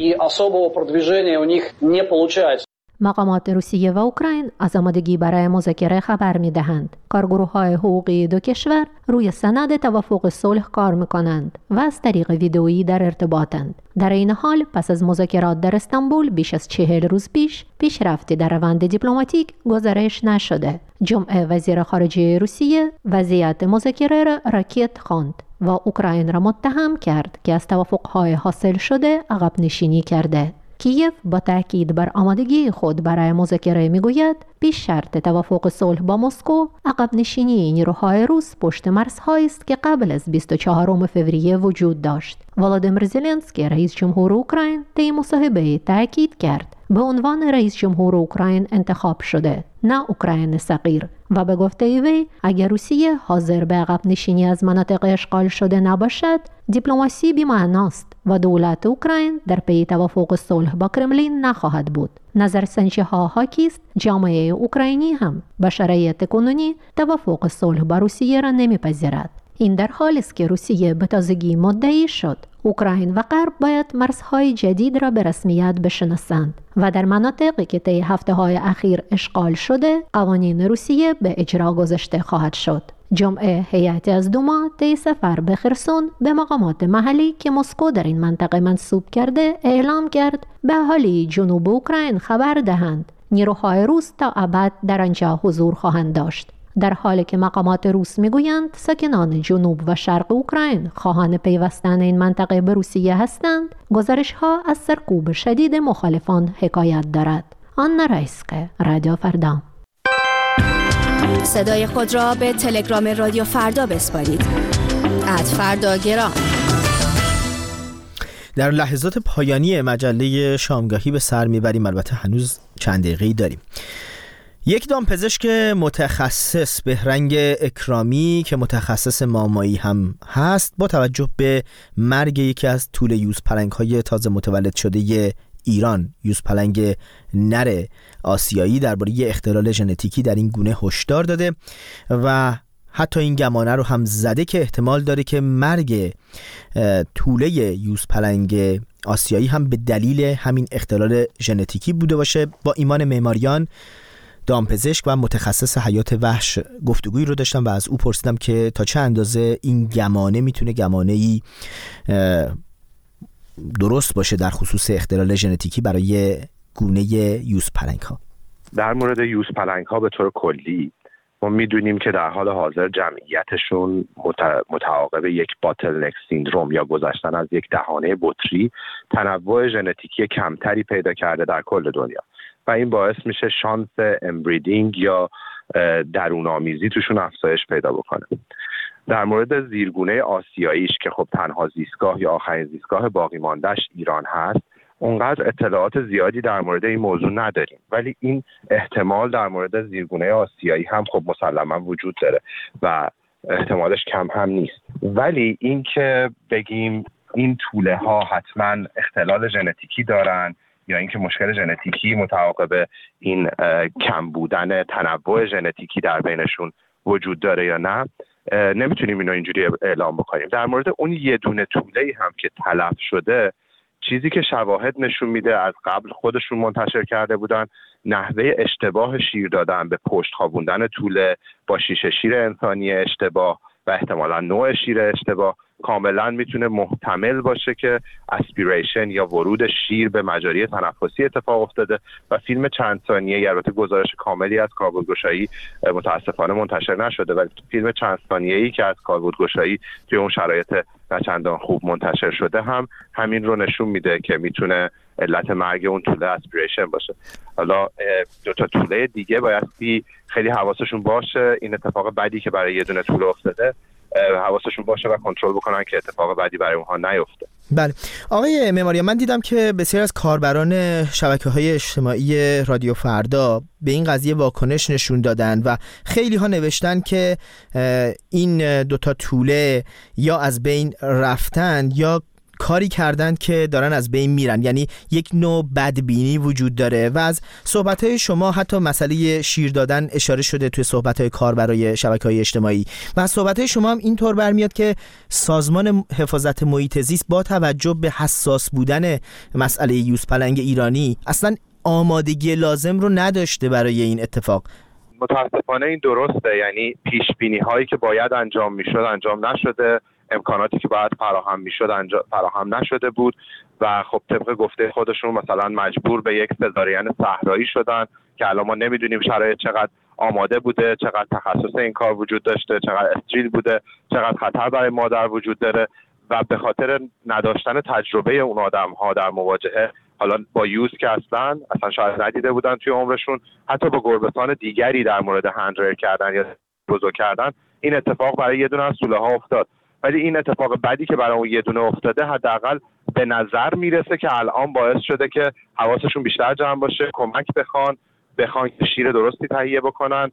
مقامات روسیه و اوکراین از آمادگی برای مذاکره خبر می‌دهند. کارگروه‌های حقوقی دو کشور روی سند توافق صلح کار می‌کنند و از طریق ویدئویی در ارتباطند. در این حال پس از مذاکرات در استانبول بیش از چهل روز پیش پیشرفتی در روند دیپلماتیک گزارش نشده. جمعه وزیر خارجه روسیه وضعیت مذاکره را راکت خواند و اوکراین را متهم کرد که از توافق‌های حاصل شده عقب نشینی کرده. کیف با تاکید بر آمادگی خود برای مذاکره میگوید پیش شرط توافق صلح با مسکو عقب نشینی نیروهای روس پشت مرزهایی است که قبل از بیست و چهارم فوریه وجود داشت. ولادیمیر زلنسکی رئیس جمهور اوکراین طی مصاحبه تاکید کرد به عنوان رئیس جمهور اوکراین انتخاب شده، نه اوکراین صغیر، و به گفته وی اگر روسیه حاضر به عقب نشینی از مناطق اشغال شده نباشد، دیپلماسی بی‌معناست و دولت اوکراین در پی توافق صلح با کرملین نخواهد بود. نظرسنجی ها حاکی است جامعه اوکراینی هم به شرایط کنونی توافق صلح با روسیه را نمیپذیرد. این در حالی است که روسیه به تازگی مدعی شد اوکراین و غرب باید مرزهای جدید را به رسمیت بشناسند و در مناطقی که طی هفته‌های اخیر اشغال شده قوانین روسیه به اجرا گذاشته خواهد شد. جمعه هیئتی از دوما طی سفر به خرسون به مقامات محلی که مسکو در این منطقه منصوب کرده اعلام کرد به اهالی جنوب اوکراین خبر دهند نیروهای روس تا ابد در آنجا حضور خواهند داشت. در حالی که مقامات روس میگویند ساکنان جنوب و شرق اوکراین خواهان پیوستن این منطقه به روسیه هستند، گزارش‌ها از سرکوب شدید مخالفان حکایت دارد. آنا رایسکه، رادیو فردا. صدای خود را به تلگرام رادیو فردا بسپارید. ات فردا گرام. در لحظات پایانی مجله شامگاهی به سر میبریم، البته هنوز چند دقیقه‌ای داریم. یک دامپزشک متخصص بهرنگ اکرامی که متخصص مامایی هم هست، با توجه به مرگ یکی از توله یوزپلنگ‌های تازه متولد شده ایران، یوزپلنگ نر آسیایی، درباره اختلال ژنتیکی در این گونه هشدار داده و حتی این گمانه رو هم زده که احتمال داره که مرگ توله یوزپلنگ آسیایی هم به دلیل همین اختلال ژنتیکی بوده باشه. با ایمان معماریان، دامپزشک و متخصص حیات وحش گفتگویی رو داشتم و از او پرسیدم که تا چه اندازه این گمانه میتونه گمانه‌ای درست باشه در خصوص اختلال ژنتیکی برای گونه یوزپلنگ ها. در مورد یوزپلنگ ها به طور کلی ما میدونیم که در حال حاضر جمعیتشون متعاقب یک باتلنک سیندروم یا گذشتن از یک دهانه بطری تنوع ژنتیکی کمتری پیدا کرده در کل دنیا و این باعث میشه شانس امبریدینگ یا درون‌آمیزی توشون افزایش پیدا بکنه. در مورد زیرگونه آسیاییش که خب تنها زیستگاه یا آخرین زیستگاه باقی ماندهش ایران هست، اونقدر اطلاعات زیادی در مورد این موضوع نداریم، ولی این احتمال در مورد زیرگونه آسیایی هم خب مسلما وجود داره و احتمالش کم هم نیست. ولی این که بگیم این توله ها حتما اختلال ژنتیکی دارن یا اینکه مشکل ژنتیکی متعاقب این کم بودن تنوع ژنتیکی در بینشون وجود داره یا نه، نمیتونیم اینو اینجوری اعلام بکنیم. در مورد اون یه دونه توله‌ای هم که تلف شده، چیزی که شواهد نشون میده از قبل خودشون منتشر کرده بودن، نحوه اشتباه شیر دادن به پشت خوابوندن توله با شیشه شیر انسانی اشتباه و احتمالاً نوع شیر اشتباه کاملا میتونه محتمل باشه که اسپیریشن یا ورود شیر به مجاری تنفسی اتفاق افتاده و فیلم چند ثانیه‌ای، البته گزارش کاملی از کاربردگشایی متاسفانه منتشر نشده، ولی فیلم چند ثانیه‌ای که از کاربردگشایی توی اون شرایط نه چندان خوب منتشر شده هم همین رو نشون میده که میتونه علت مرگ اون توله اسپیریشن باشه. حالا دو تا توله دیگه بایستی خیلی حواسشون باشه این اتفاق بدی که برای یه دونه توله افتاده حواسشون باشه و کنترل بکنن که اتفاق بدی برای اونها نیفته. بله آقای معماری، من دیدم که بسیار از کاربران شبکه‌های اجتماعی رادیو فردا به این قضیه واکنش نشون دادن و خیلی ها نوشتن که این دوتا توله یا از بین رفتن یا کاری کردن که دارن از بین میرن، یعنی یک نوع بدبینی وجود داره و از صحبت‌های شما حتی مسئله شیر دادن اشاره شده توی صحبت‌های کاربرای شبکه‌های اجتماعی و از صحبت‌های شما هم اینطور برمیاد که سازمان حفاظت محیط زیست با توجه به حساس بودن مسئله یوز پلنگ ایرانی اصلا آمادگی لازم رو نداشته برای این اتفاق. متاسفانه این درسته، یعنی پیشبینی هایی که باید انجام میشد انجام نشده، امکاناتی که باید فراهم میشد فراهم نشده بود و خب طبق گفته خودشون مثلا مجبور به یک سزارین صحرایی شدن که الان ما نمیدونیم شرایط چقدر آماده بوده، چقدر تخصص این کار وجود داشته، چقدر استریل بوده، چقدر خطر برای مادر وجود داره و به خاطر نداشتن تجربه اون آدم ها در مواجهه حالا با یوز که اصلا اصلا شاید ندیده بودن توی عمرشون، حتی با گربه‌سان دیگری در مورد هندریر کردن یا بزرگ کردن، این اتفاق برای یه دونه از توله ها افتاد. ولی این اتفاق بدی که برای اون یه دونه افتاده حداقل به نظر میرسه که الان باعث شده که حواسشون بیشتر جمع باشه، کمک بخوان بخوان که شیر درستی تهیه بکنن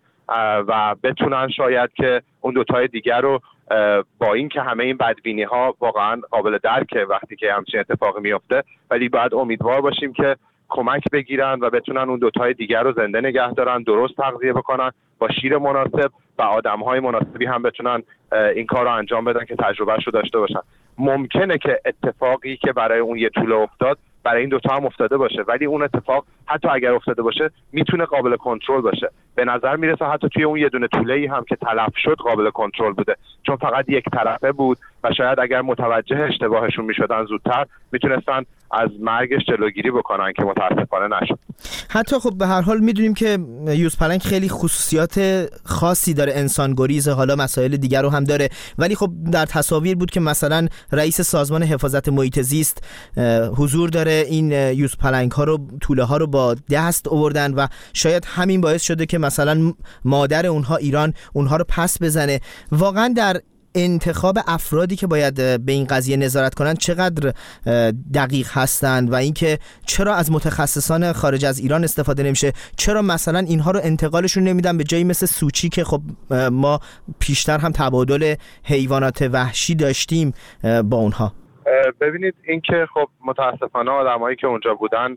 و بتونن شاید که اون دوتای دیگر رو با این که همه این بدبینی ها واقعا قابل درکه وقتی که همچین اتفاقی میفته، ولی باید امیدوار باشیم که کمک بگیرن و بتونن اون دوتای دیگر رو زنده نگه دارن، درست تغذیه بکنن با شیر مناسب و آدم‌های مناسبی هم بتونن این کار رو انجام بدن که تجربهش رو داشته باشن. ممکنه که اتفاقی که برای اون یه توله افتاد برای این دوتا هم افتاده باشه، ولی اون اتفاق حتی اگر افتاده باشه میتونه قابل کنترل باشه. به نظر میرسه حتی توی اون یه دونه توله‌ای هم که تلف شد قابل کنترل بوده، چون فقط یک طرفه بود و شاید اگر متوجه اشتباهشون میشدن زودتر میتونستن از مرگش جلوگیری بکنن که متاسفانه نشد. حتی خب به هر حال میدونیم که یوز پلنگ خیلی خصوصیات خاصی داره، انسان گریز، حالا مسائل دیگر رو هم داره، ولی خب در تصاویر بود که مثلا رئیس سازمان حفاظت محیط زیست حضور داره، این یوز پلنگ ها رو توله ها رو با دست آوردن و شاید همین باعث شده که مثلا مادر اونها ایران اونها رو پس بزنه. واقعا در انتخاب افرادی که باید به این قضیه نظارت کنن چقدر دقیق هستند و اینکه چرا از متخصصان خارج از ایران استفاده نمیشه، چرا مثلا اینها رو انتقالشون نمیدن به جایی مثل سوچی که خب ما پیشتر هم تبادل حیوانات وحشی داشتیم با اونها. ببینید اینکه خب متاسفانه آدمایی که اونجا بودن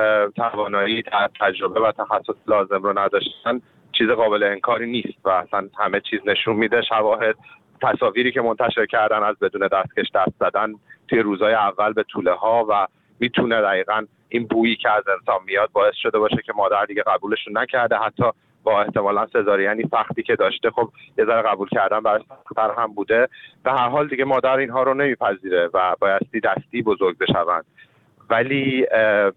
توانایی تجربه و تخصص لازم رو نداشتن چیز قابل انکاری نیست و اصلا همه چیز نشون میده، شواهد، تصاویری که منتشر کردن از بدون دستکش دست زدن توی روزهای اول به توله ها و میتونه دقیقاً این بویی که از انسان میاد باعث شده باشه که مادر دیگه قبولشون نکرده، حتی با احتمالاً سزارینی سختی که داشته خب یه ذره قبول کردن براش سخت‌تر هم بوده. به هر حال دیگه مادر اینها رو نمیپذیره و بایستی دستی بزرگ بشون، ولی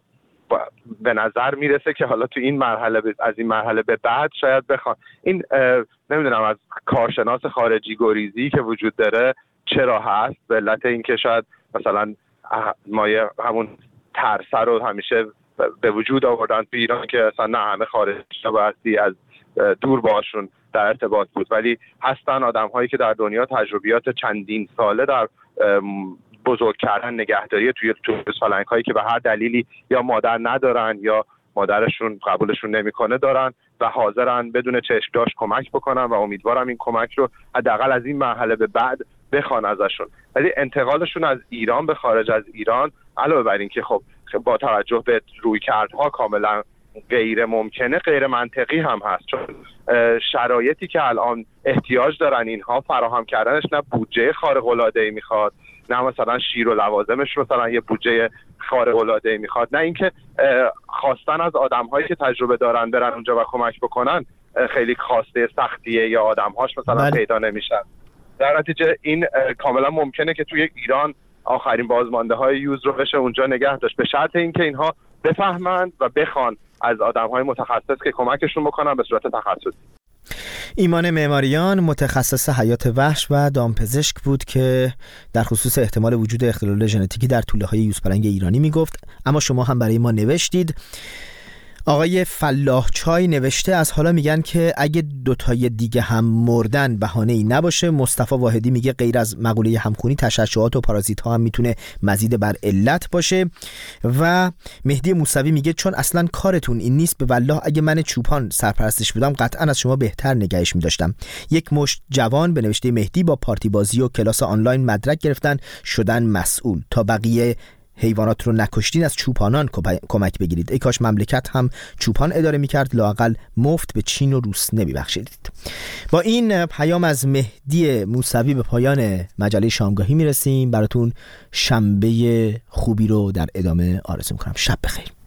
به نظر میرسه که حالا تو این مرحله از این مرحله به بعد شاید بخوان این نمیدونم از کارشناس خارجی گریزی که وجود داره چرا هست، به علت اینکه شاید مثلا مایه همون ترسه رو همیشه به وجود آوردن تو ایران که اصلا نه همه خارجی بایستی از دور باشون در ارتباط بود، ولی هستن آدم هایی که در دنیا تجربیات چندین ساله در بزرگ کردن نگهداری توی یوز پلنگ هایی که به هر دلیلی یا مادر ندارن یا مادرشون قبولشون نمیکنه دارن و حاضرن بدون چشم داشت کمک بکنن و امیدوارم این کمک رو حداقل از این مرحله به بعد بخوان ازشون. ولی انتقالشون از ایران به خارج از ایران علاوه بر این که خب با توجه به رویکردها کاملا غیر ممکنه، غیر منطقی هم هست، چون شرایطی که الان احتیاج دارن اینها فراهم کردنش نه بودجه خارق العاده میخواد، نه مثلا شیر و لوازمش مثلا یه بودجه خارق العاده میخواد، نه اینکه خواستن از آدم‌هایی که تجربه دارن برن اونجا و کمک بکنن خیلی خواسته سختیه یا آدم‌هاش مثلا بله. پیدا نمیشن. در نتیجه این کاملا ممکنه که توی ایران آخرین بازمانده های یوز رو بشه اونجا نگه داشت، به شرط اینکه اینها بفهمند و بخوان از آدم های متخصص که کمکشون بکنن به صورت تخصصی. ایمان معماریان متخصص حیات وحش و دامپزشک بود که در خصوص احتمال وجود اختلال ژنتیکی در توله‌های یوزپلنگ ایرانی میگفت. اما شما هم برای ما نوشتید. آقای فلاح چای نوشته از حالا میگن که اگه دوتای دیگه هم مردن بهانه‌ای نباشه. مصطفی واحدی میگه غیر از مقوله همخونی تشعشعات و پارازیت ها هم میتونه مزید بر علت باشه. و مهدی موسوی میگه چون اصلا کارتون این نیست، به والله اگه من چوپان سرپرستش بودم قطعا از شما بهتر نگهش میداشتم. یک مشت جوان به نوشته مهدی با پارتی بازی و کلاس آنلاین مدرک گرفتن شدن مسئول. تا بقیه حیوانات رو نکشتین از چوپانان کمک بگیرید. ای کاش مملکت هم چوپان اداره میکرد، لااقل مفت به چین و روس نمیبخشیدید. با این پیام از مهدی موسوی به پایان مجله شامگاهی میرسیم. براتون شنبه خوبی رو در ادامه آرزو میکنم. شب بخیر.